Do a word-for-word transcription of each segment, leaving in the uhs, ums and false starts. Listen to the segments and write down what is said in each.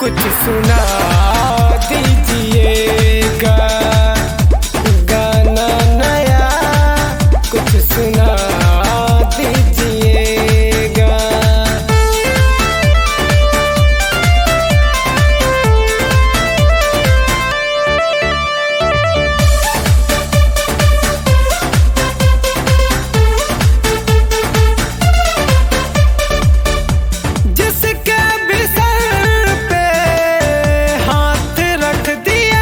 कुछ सुना दीजिएगा, गाना नया कुछ सुना दीजिएगा। जिसके भी सर पे हाथ रख दिया,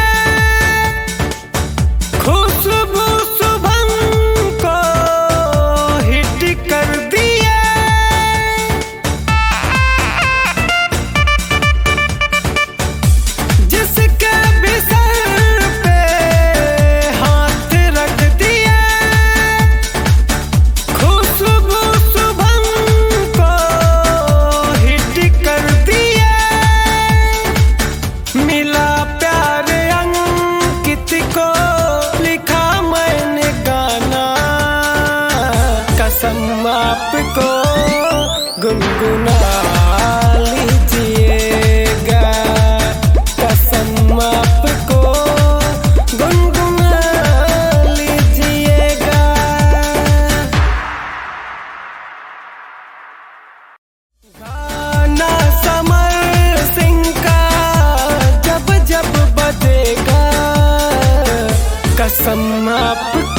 खुशबू शुभम को हिट कर दिया। जिसके भी सर पे हाथ रख दिया, खुशबू शुभम को हिट कर दिया। मिला प्यार अंकित को, लिखा मैंने गाना, कसम आपको गुनगुना लीजिएगा, कसम आपको गुनगुना लीजिएगा। गाना समर सिंह का जब जब बजेगा, कसम आपको